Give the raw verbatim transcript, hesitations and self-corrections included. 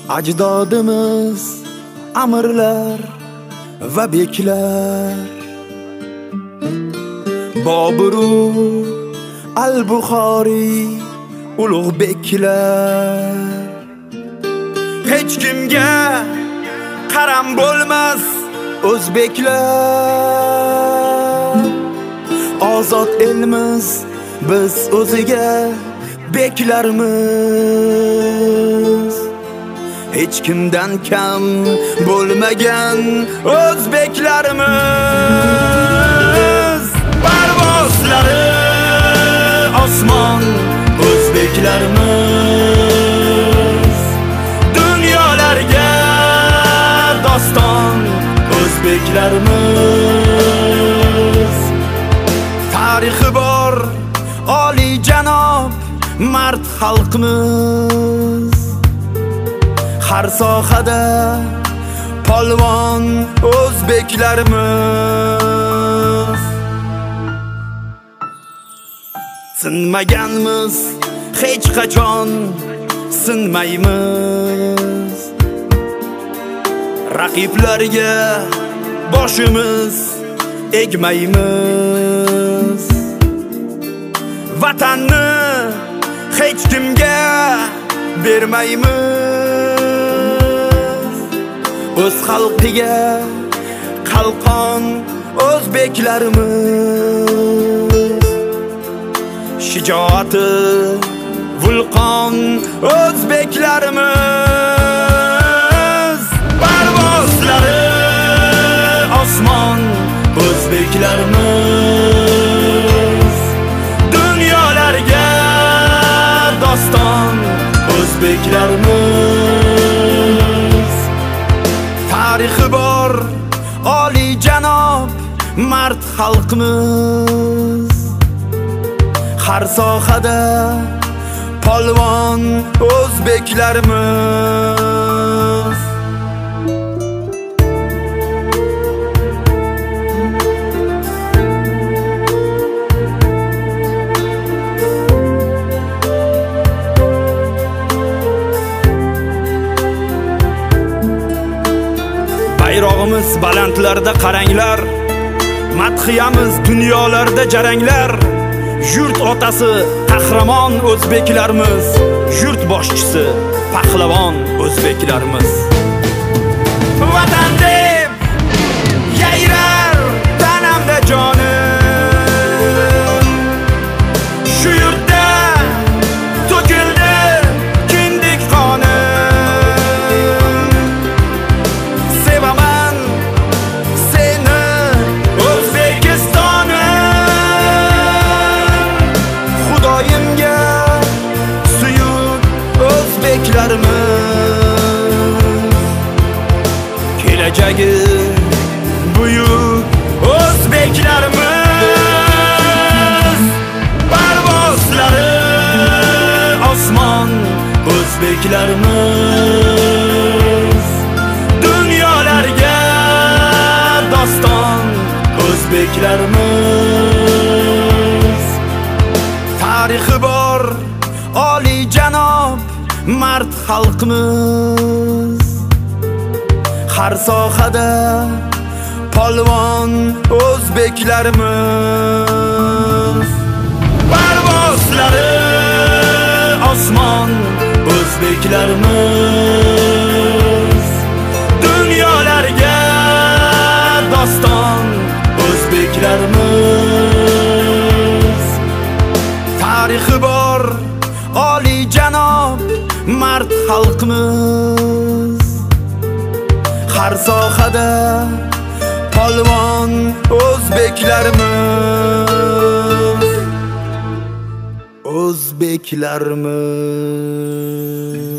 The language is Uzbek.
ajdodimiz amirlar va beklar, Boburu, Al-Buxoriy, ulug' beklar. Hech kimga qaram bo'lmas o'zbeklar. Ozod elimiz biz o'ziga beklarmiz. Hech kimdan kam bo'lmagan o'zbeklarimiz. Parvozlari osmon o'zbeklarimiz. Dunyolarga doston o'zbeklarimiz. Tarixi bor oliy janob mard xalqimiz. Har sohada polvon o'zbeklarimiz. Sinmaganmiz hech qachon sinmaymiz. Raqiblarga boshimiz egmaymiz. Vatanni hech kimga bermaymiz. O'z xalqiga qalqon o'zbeklarimiz. Shijoati vulqon o'zbeklarimiz. Parvozlari osmon o'zbeklarimiz. Dunyolarga doston o'zbeklarimiz. Tarixi bor oliy janob mard xalqimiz. Har sohada polvon o'zbeklarimiz. Bayrog'imiz balandlarda qaranglar, madhiyamiz dunyolarda jaranglar. Yurt otasi qahramon o'zbeklarimiz, yurt boshchisi pahlavon o'zbeklarimiz. Vatan deb yayrar tanamda jonim, shu yurtda to'kildi kindik qonim. Sevaman seni O'zbekistonim. Xudoyimga suyuk o'zbeklarimiz. Kelajagi buyuk o'zbeklarimiz. Parvozlari osmon o'zbeklarimiz. Dunyolarga doston o'zbeklarimiz. Tarixi bor oliy janob mard xalqimiz. Har sohada polvon o'zbeklarimiz. Parvozlari osmon o'zbeklarimiz. Dunyolarga doston o'zbeklarimiz. Tarixi bor oliy janob mard xalqimiz. Har sohada polvon o'zbeklarimiz. O'zbeklarimiz.